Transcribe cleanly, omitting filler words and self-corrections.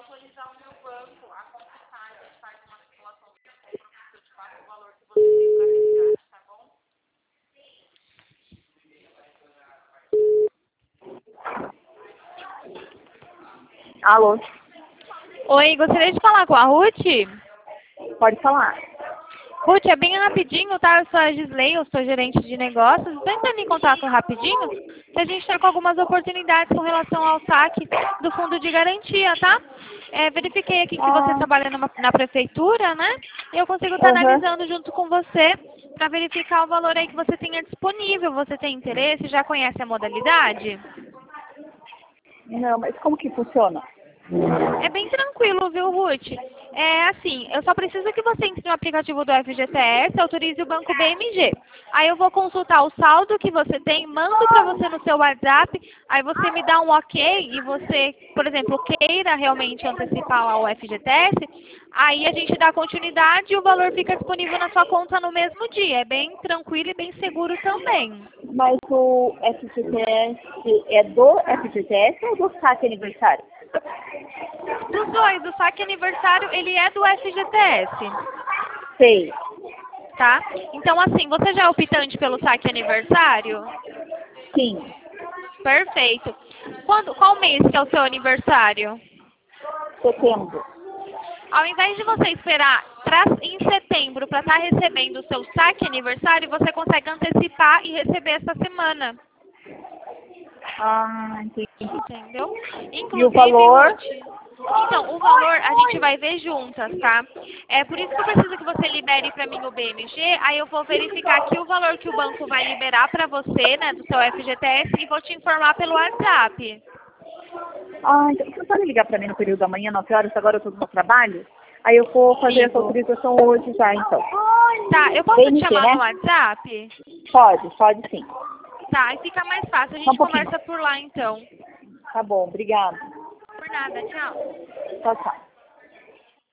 atualizar o meu banco, a conta sai, faz uma simulação do seu professor de fato o valor que você tem para retirar, tá bom? Alô, Oi, gostaria de falar com a Ruth? pode falar. Ruth, é bem rapidinho, tá? Eu sou a Gisley, eu sou gerente de negócios. Estou entrando em contato rapidinho, que a gente está com algumas oportunidades com relação ao saque do fundo de garantia, tá? Verifiquei aqui que você trabalha na prefeitura, né? E eu consigo estar analisando junto com você para verificar o valor aí que você tenha disponível. Você tem interesse? Já conhece a modalidade? Não, mas como que funciona? É bem tranquilo, viu, Ruth? É assim, eu só preciso que você entre no aplicativo do FGTS, autorize o Banco BMG. Aí eu vou consultar o saldo que você tem, mando para você no seu WhatsApp, aí você me dá um ok e você, por exemplo, queira realmente antecipar lá o FGTS, aí a gente dá continuidade e o valor fica disponível na sua conta no mesmo dia. É bem tranquilo e bem seguro também. Mas o FGTS é do FGTS ou do saque aniversário? Dos dois, o saque aniversário, ele é do FGTS. Sei. Tá? Então, assim, você já é optante pelo saque aniversário? Sim. Perfeito. Qual mês que é o seu aniversário? Setembro. Ao invés de você esperar em setembro para estar recebendo o seu saque aniversário, você consegue antecipar e receber essa semana. Ah, entendi. Entendeu? E o Inclusive, valor? Ruth, então, o valor a gente vai ver juntas, tá? É por isso que eu preciso que você libere para mim o BMG, aí eu vou verificar aqui o valor que o banco vai liberar para você, né, do seu FGTS, e vou te informar pelo WhatsApp. Ah, então você pode ligar para mim no período da manhã, 9 horas, agora eu estou no meu trabalho? Aí eu vou fazer essa Ligo. autorização hoje já, então. Tá, eu posso te BMG, chamar né? no WhatsApp? Pode sim. Tá, aí fica mais fácil, a Só um gente pouquinho. conversa por lá então. Tá bom, obrigada. Por nada, tchau. Tchau, tchau.